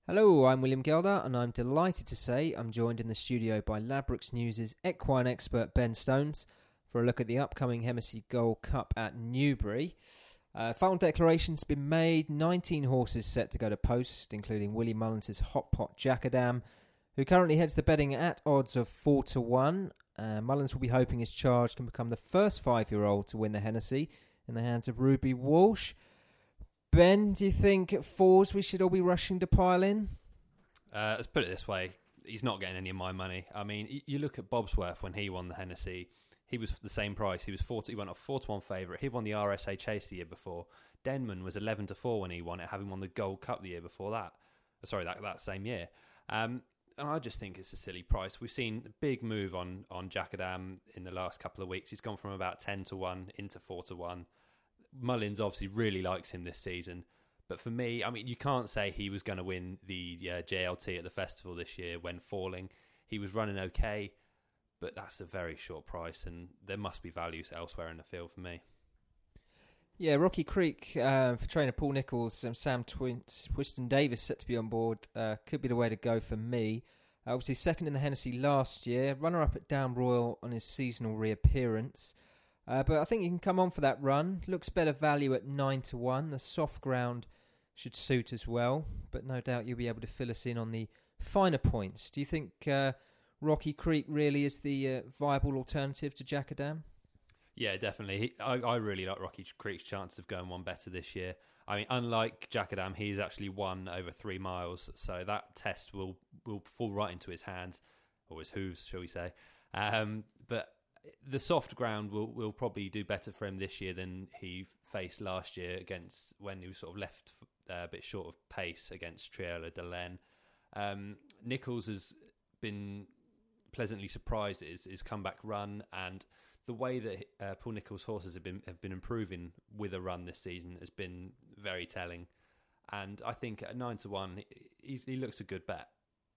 Hello, I'm William Gelder, and I'm delighted to say I'm joined in the studio by Ladbrokes News' equine expert Ben Stones for a look at the upcoming Hennessy Gold Cup at Newbury. Final declaration's been made, 19 horses set to go to post, including Willie Mullins' Hot Pot Jacadam, who currently heads the betting at odds of 4-1. Mullins will be hoping his charge can become the first 5-year-old to win the Hennessy in the hands of Ruby Walsh. Ben, do you think at fours we should all be rushing to pile in? Let's put it this way. He's not getting any of my money. I mean, you look at Bobsworth when he won the Hennessy. He was the same price. He went off 4-1 favourite. He won the RSA Chase the year before. Denman was 11-4 when he won it, having won the Gold Cup the year before that. Sorry, that same year. And I just think it's a silly price. We've seen a big move on Jacadam in the last couple of weeks. He's gone from about 10-1 into 4-1. Mullins obviously really likes him this season. But for me, I mean, you can't say he was going to win the JLT at the festival this year when falling. He was running okay, but that's a very short price, and there must be values elsewhere in the field for me. Yeah, Rocky Creek for trainer Paul Nicholls and Sam Twiston Davis set to be on board could be the way to go for me. Obviously second in the Hennessy last year, runner-up at Down Royal on his seasonal reappearance. But I think he can come on for that run. Looks better value at 9-1. The soft ground should suit as well, but no doubt you'll be able to fill us in on the finer points. Do you think Rocky Creek really is the viable alternative to Jacadam? Yeah, definitely. I really like Rocky Creek's chances of going one better this year. I mean, unlike Jacadam, he's actually won over 3 miles, so that test will fall right into his hands, or his hooves, shall we say. But the soft ground will probably do better for him this year than he faced last year against when he was sort of left a bit short of pace against Triola de Len. Nicholls has been pleasantly surprised at his comeback run, and the way that Paul Nicholls' horses have been improving with a run this season has been very telling. And I think at 9-1, he looks a good bet.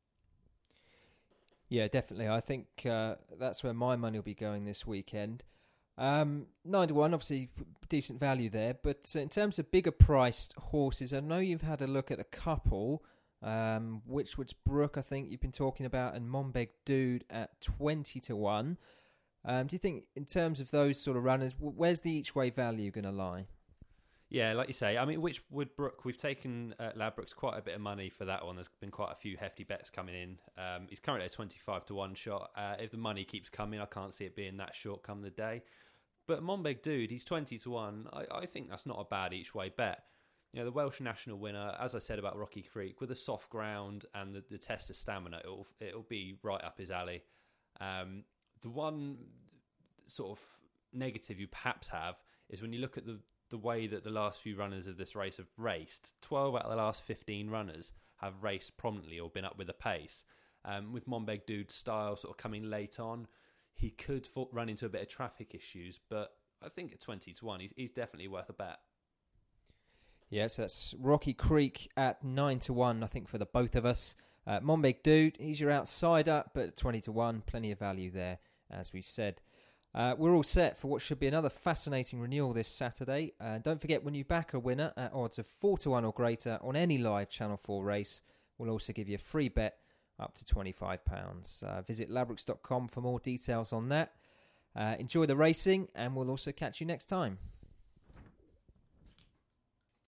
Yeah, definitely. I think that's where my money will be going this weekend. 9-1, obviously decent value there. But in terms of bigger priced horses, I know you've had a look at a couple. Witchwood's Brook, I think you've been talking about, and Monbeg Dude at 20-1. Do you think in terms of those sort of runners, where's the each way value going to lie? Yeah, like you say, I mean, Witchwood Brook, we've taken Ladbrokes quite a bit of money for that one. There's been quite a few hefty bets coming in. He's currently at 25-1 shot. If the money keeps coming, I can't see it being that short come the day. But Monbeg Dude, he's 20-1. I think that's not a bad each way bet. You know, the Welsh national winner, as I said about Rocky Creek, with a soft ground and the test of stamina, it'll be right up his alley. The one sort of negative you perhaps have is when you look at the way that the last few runners of this race have raced. 12 out of the last 15 runners have raced prominently or been up with a pace. With Monbeg Dude's style sort of coming late on, he could run into a bit of traffic issues, but I think at 20-1, he's definitely worth a bet. Yeah, so that's Rocky Creek at 9-1, I think, for the both of us. Monbeg Dude, he's your outsider, but at 20-1, plenty of value there, as we've said. We're all set for what should be another fascinating renewal this Saturday. Don't forget, when you back a winner at odds of 4-1 or greater on any live Channel 4 race, we'll also give you a free bet up to £25. Visit ladbrokes.com for more details on that. Enjoy the racing, and we'll also catch you next time.